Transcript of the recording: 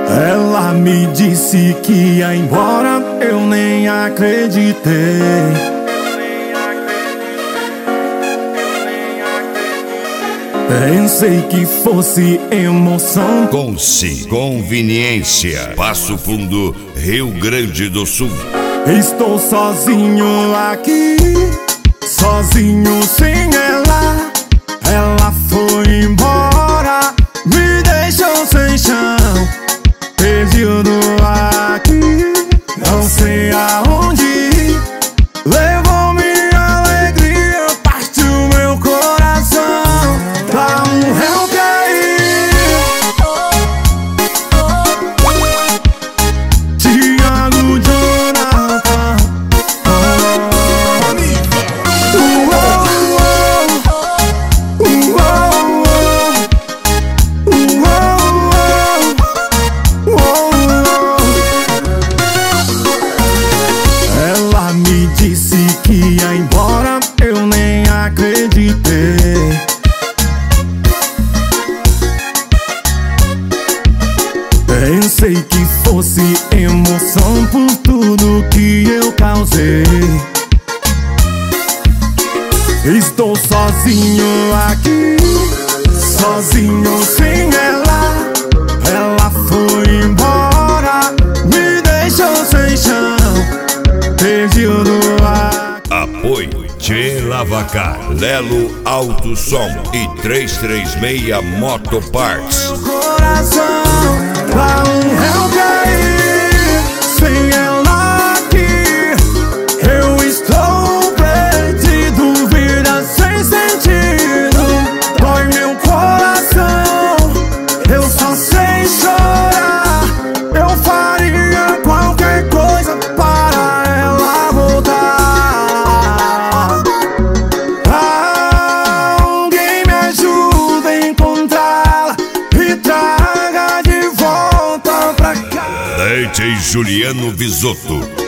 Ela me disse que ia embora, eu nem acreditei. Pensei que fosse emoção. Conveniência, Passo Fundo, Rio Grande do Sul. Estou sozinho aqui, sozinho sem ela. Ela foi embora, me deixou sem chão, perdido aqui, não sei aonde ir. Levou minha alegria, partiu meu coração. Dá um help aí, Thiago Jonathan. Ela me disse que ia embora, eu nem acreditei. Pensei que fosse emoção por tudo que eu causei. Estou sozinho aqui, sozinho sem ela. Ela foi embora, me deixou sem chão, perdido aqui. Apoio Tchê Lavacar, Lelo Auto Som e 336 Motoparts. Coração, dá um help aí, sem ela aqui eu estou perdido, vida sem sentido, dói meu coração, eu só sei chorar. Eu faria qualquer coisa para ela voltar. Alguém me ajuda a encontrá-la e traga de volta pra cá. Leite Juliano Visotto.